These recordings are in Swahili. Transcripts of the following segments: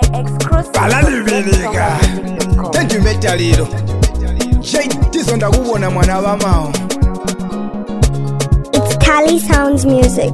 Balalibinika Tenju metaliro Jay Tizonda kubona mwana wa mao. It's Cali Sounds Music.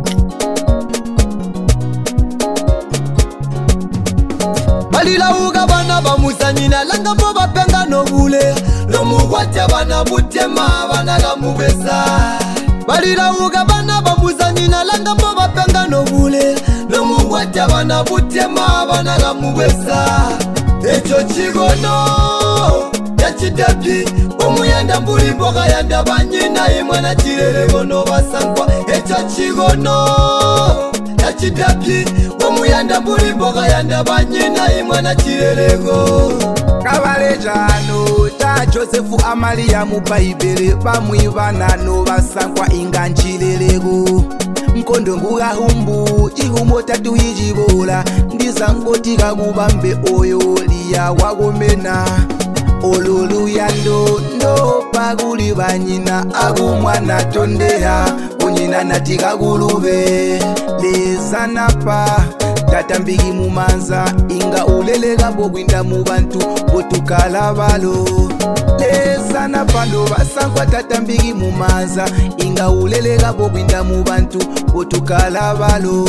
Balila uga bana bamuzanyina langa bo bapenga no bule lomugwatya bana butema bana gamubesa. Balila uga bana bamuzanyina langa bo bapenga no bule lomugwatya bana butema bana gamubesa. Echo chigono yachidapi omuyanda mbuli mboga yanda banyina imwana chirere bono basankwa. Echo chigono yachidapi omuyanda mbuli mboga yanda banyina imwana chirerego. Kabalejano ta Josefu Amalia mu Bible bamwibana no basankwa inganchirerego. Mkondo nguga humbu ihumo tatu ijibola ndizangoti kakubambe oyo liya wagomena. Olulu yando ndo paguli banyina agumwana tondeha kunyina natika gulube lezanapa tatambigi mumanza inga ulelega bogwinda mu bantu botukala balo. Lezanapa ndo basankwa tatambigi mumanza inga ulelega bogwinda mu bantu botukala balo.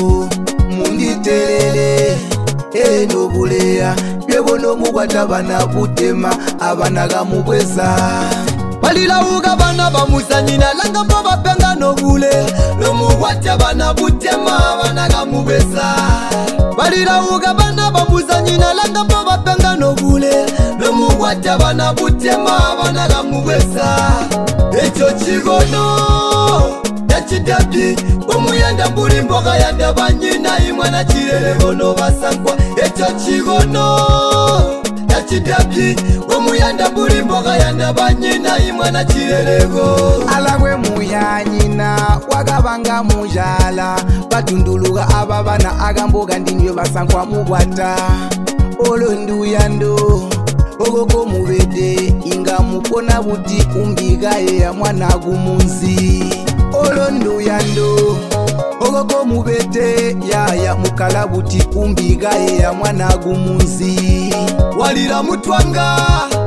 Munditelele eno buleya yebono mugwata bana butema abana gamubweza. Balila uga bana bamuzanyina langa bo bapenga no bule lomugwatya bana butema bana gamubesa. Balila uga bana bamuzanyina langa bo bapenga no bule lomugwatya bana butema bana gamubesa. Echo chigono yachidapi omuyanda mbuli mboga yanda banyina imwana chirere bono basankwa. Echo chigono yachidapi omuyanda mbuli mboga yanda banyina imwana chirerego. Alagwe muyanyina wagabanga mujala batunduluga ababana agamboga ndinyo basankwa mugwata. Olondu yando ogoko mubede inga mukona buti umbiga ya mwana gumunzi. Olondu yando ogoko mubede ya mukala buti umbiga ya mwana gumunzi. Walira mutwanga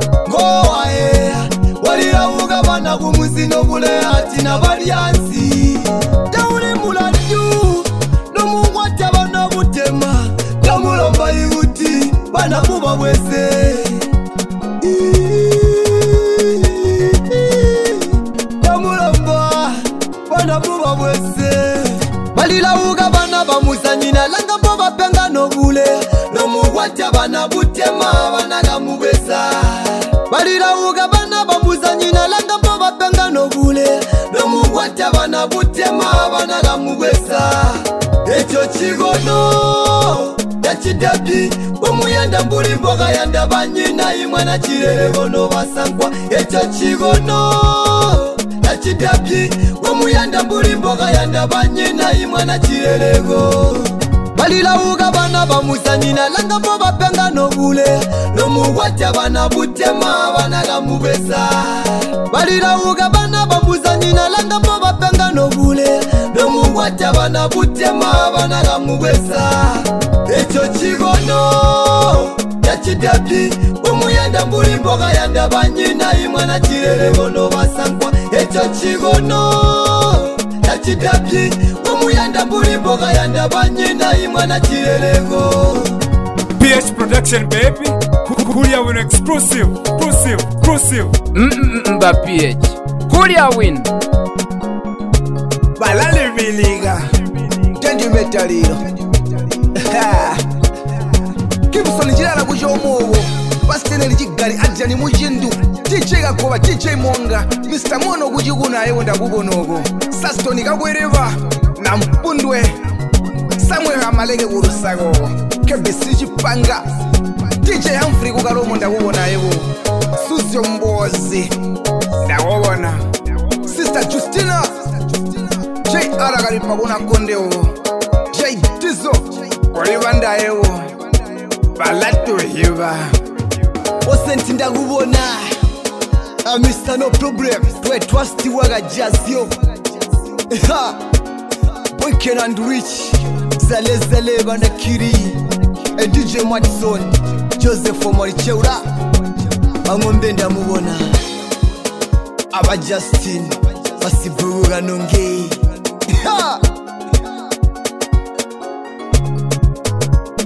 ngoae walira uga bana gumunzi no bule ati na balyansi. Daule muladu no mugwatya bana butema kamulomba yuti bana buba bwese. Kamulomba bana buba bwese. Balila uga bana bamuzanyina langa bo bapenga no bule lomugwatya bana butema bana gamubesa. Balila uga bana bamuzanyina langa bo bapenga no bule lomugwatya bana butema bana gamubesa. Echo chigono yachidapi omuyanda mbuli mboga yanda banyina imwana chirere bono basankwa. Echo chigono yachidapi omuyanda mbuli mboga yanda banyina imwana chirerego. Balila uga bana bamuzanyina langa bo bapenga no bule lomugwatya bana butema bana gamubesa. Balila uga bana bamuzanyina langa bo bapenga no bule lomugwatya bana butema bana gamubesa. Echo chigono yachidapi omuyanda mbuli mboga yanda banyina imwana chirere bono basankwa. Echo chigono yachidapi omuyanda mbuli mboga yanda banyina imwana chirerego. PH Production baby. Kulia win exclusive. Ba PH Kulia win. Balalibinika Tenju metaliro Kibusoni jirala kujomowo Basteneli jigali ajani mujindu DJ Gakoba, DJ Monga Mr. Mono kujiguna ewo ndakubonogo Sastoni kabwereva na mpundwe Samuel Amalege urusago Kebisi jipanga DJ Humphrey kukalomo ndakubona ewo Susio Mbozi ndakubona Sister Justina J. Aragalipa kuna kondeo J. Tizo Kolibanda ewo Balatu hiva Osenti ndakubona Mr. No Problem Twe trusty waga jazio Wicked and rich Zale bana kiri DJ Madison Joseph Omaricheura Bangombe ndamubona Aba Justin Basibura nonge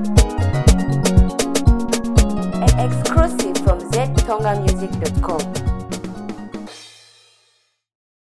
Exclusive from ztongamusic.com.